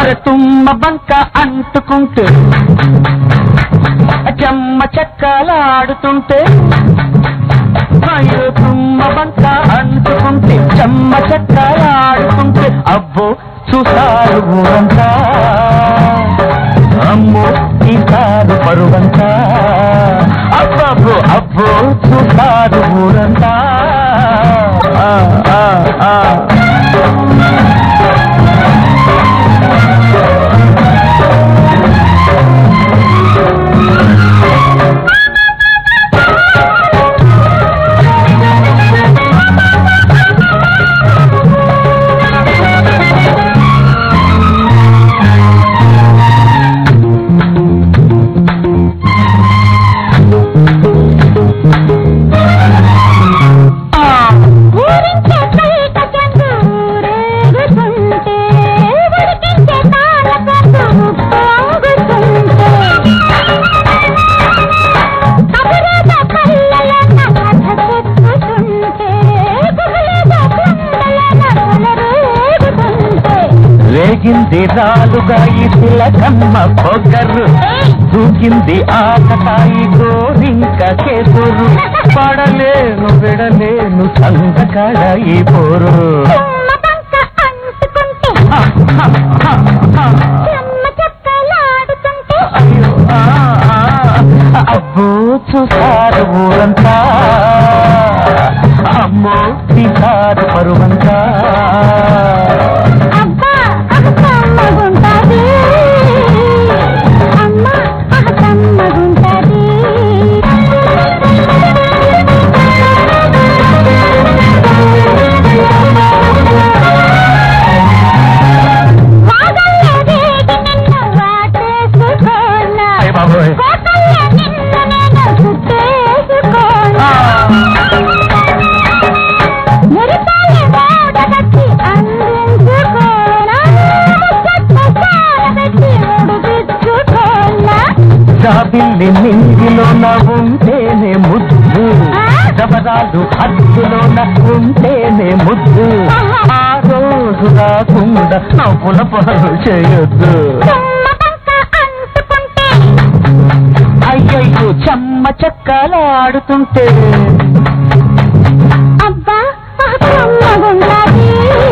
తుమ్మ బంక అంటుకుంటే చెమ్మ చెక్కలాడుతుంటే అయ్యో తుమ్మ బంక అంటుకుంటే చెమ్మ చెక్కలాడుతుంటే అబ్బో చూసారు ఊరంతా అమ్మో ఈసారు పరువంతా అబ్బో అబ్బో చూసారు ఊరంతా రేగింది రాలుగా ఈ తిలకమ్మ పొగరు దూకింది ఆకతాయి గోరింక కేసురు పడలేను విడలేను సంతకడ ఈ పోరు అయ్యో అబ్బో చూసారు ఊరంతా అమ్మో తీసారు పరువంతా బిల్లి నింగిలోన ఉంటేనే ముద్దు దబరాలు హద్దులోన ఉంటేనే ముద్దు ఆ రోజు రాకుండా నవ్వుల పనులు చేయొద్దు అయ్యయ్యో చెమ్మ చెక్కలాడుతుంటే అబ్బా